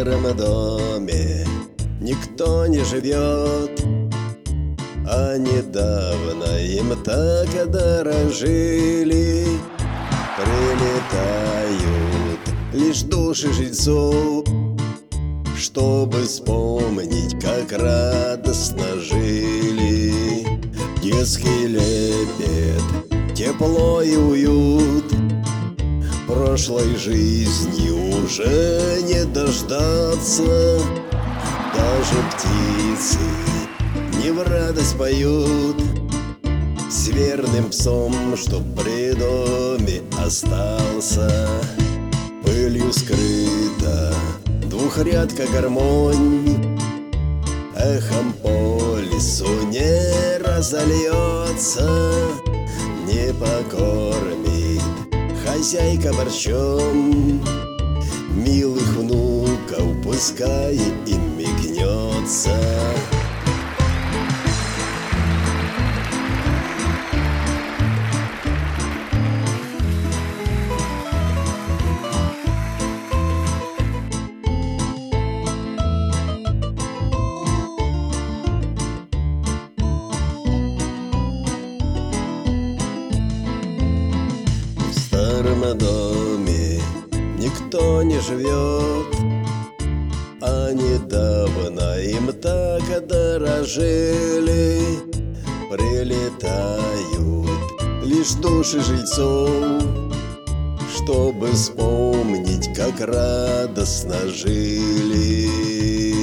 старом доме никто не живет, а недавно им так дорожили. Прилетают лишь души жильцов, чтобы вспомнить, как радостно жили. Детский лепет, тепло и уют, прошлой жизни уже не дождаться. Даже птицы не в радость поют с верным псом, что при доме остался. Пылью скрыта двухрядка гармонь, эхом по лесу не разольется. Не покормит хозяйка борщом милых внуков, пускай им мигнется. В старом доме никто не живет, а недавно им так дорожили. Прилетают лишь души жильцов, чтобы вспомнить, как радостно жили.